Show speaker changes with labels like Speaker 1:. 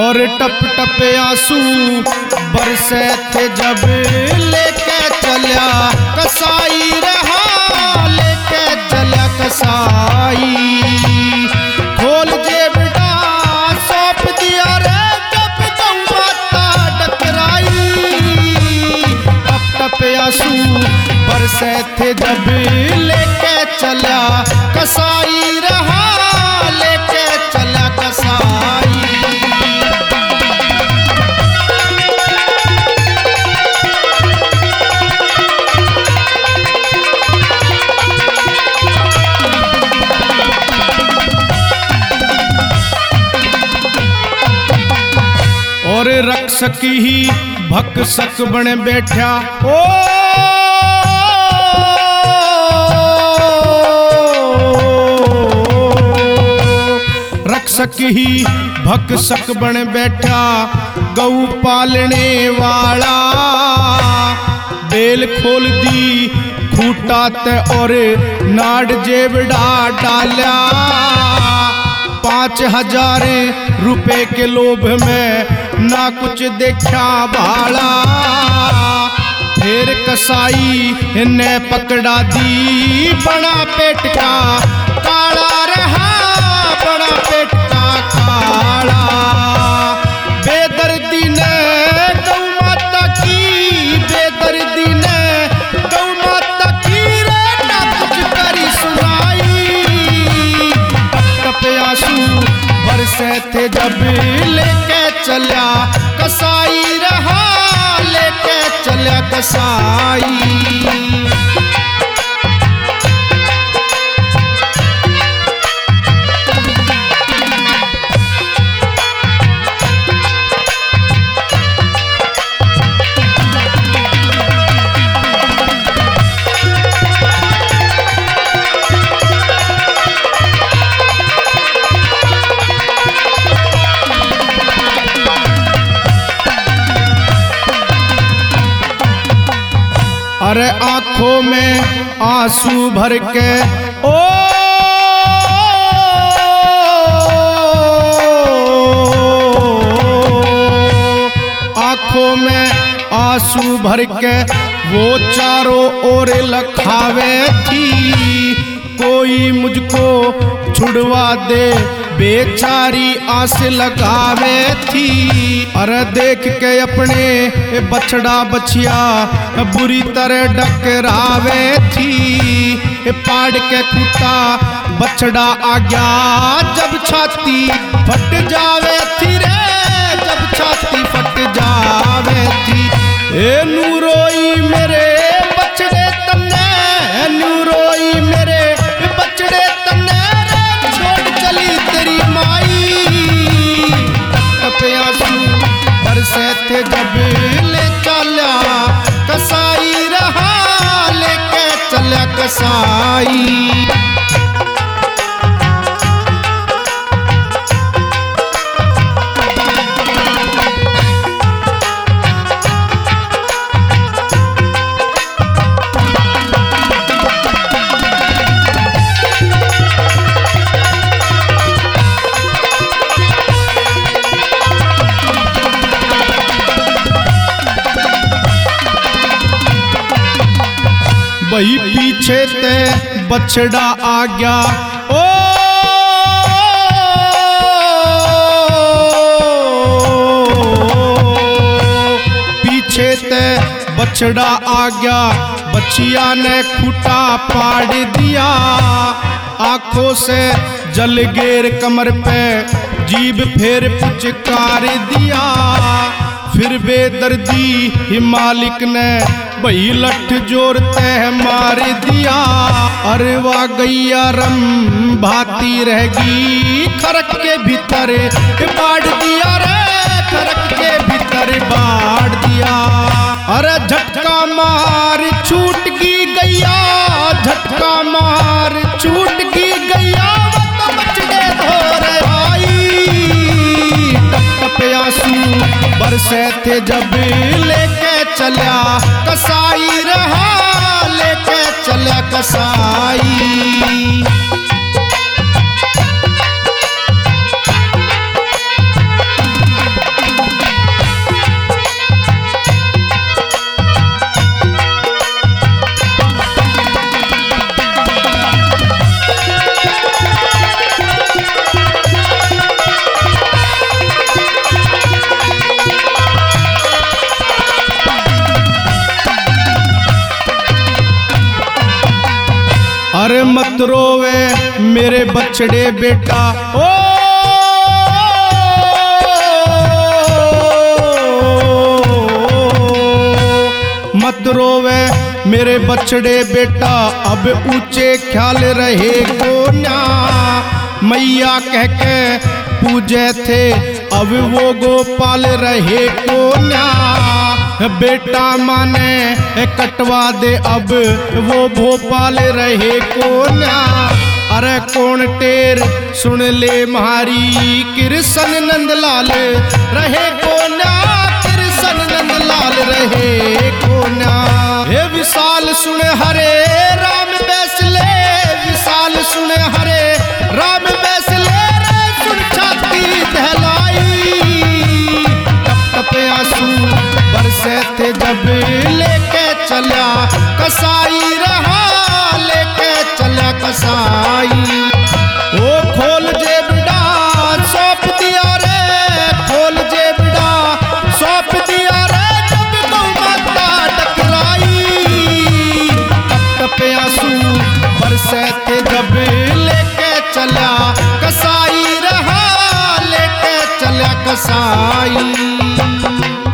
Speaker 1: और टप टप आंसू बरसे थे जब लेके चला कसाई रहा, लेके चला कसाई। खोल जेबड़ा सौंप दिया रे जब गौमाता डकराई। टप टप आंसू बरसे थे जब लेके चला कसाई रहा, लेके चला कसाई। और रक्षक ही भक्षक बन बैठा, ओ रक्षक ही भक्षक बन बैठा गऊ पालने वाला। बेल खोल दी खूटा ते और नाड़ जेबड़ा डाला। 5,000 रुपए के लोभ में ना कुछ देखा भाड़ा। फिर कसाई ने पकड़ा दी बड़ा पेट का काला रहा, बड़ा पेट का काला। बेदर्दी ने गौ माता की, बेदर्दी ने गौ माता की रे ना कुछ करी सुनाई। टप आंसू बरसे थे जब लेके चला कसाई रहा, लेके चला कसाई। अरे आंखों में आंसू भर के ओ आंखों में आंसू भर के वो चारों ओर लखावे थी। कोई मुझको छुड़वा दे बेचारी आस लगावे थी। अरे देख के अपने बछड़ा बछिया बुरी तरह डकरावे थी। पाड़ के खूटा बछड़ा आ गया जब छाती फट जावे थी रे, जब छाती फट जावे थी। ए नूरोई मेरे बछड़े तन्ने, नूरोई मेरे बछड़े तन्ने रे छोड़ चली तेरी माई। टप आंसू बरसे थे जब ले चला कसाई रहा, लेके चला कसाई। वही पीछे ते बछड़ा आ गया, ओ पीछे ते बछड़ा आ गया। बछिया ने खूटा पाड़ दिया। आंखों से जल गेर कमर पे जीभ फेर पुचकार दिया। फिर बेदर्दी ही मालिक ने वही लठ जोरते मार दिया। अरे वाह गैया रम भाती रहेगी खरक के भीतर बाढ़ दिया रे, खरक के भीतर बाढ़ दिया। अरे झटका मार छूट की गैया, झटका मार छूट की गैया तो बचड़े धोर आई। टप टप आंसू बरसे थे जब लेके चला कसाई रहा, लेके चला कसाई। अरे मत रोवे मेरे बछड़े बेटा, ओ मत रोवे मेरे बछड़े बेटा, अब ऊंचे ख्याल रहे कोन्या। मैया कह के पूजे थे अब वो गोपाल रहे कोन्या। बेटा माने कटवा दे अब वो भोपाल रहे कोन्या। अरे कौन टेर सुन ले म्हारी, कृष्ण नंदलाल रहे कोन्या, कृष्ण नंदलाल रहे कोन्या। हे विशाल सुन हरे राम बैसले, विशाल सुन हरे राम बैसले रे, सुन छाती दहलाई। टप टप आंसू बरसे थे जब लेके चला कसाई रहा, लेके चला कसाई। ओ खोल जेबड़ा सौंप दिया रे, खोल जेबड़ा सौंप दिया रे, जब गौ माता टकराई। टप टप आंसू बरसे थे जब लेके चला कसाई रहा, लेके चला कसाई।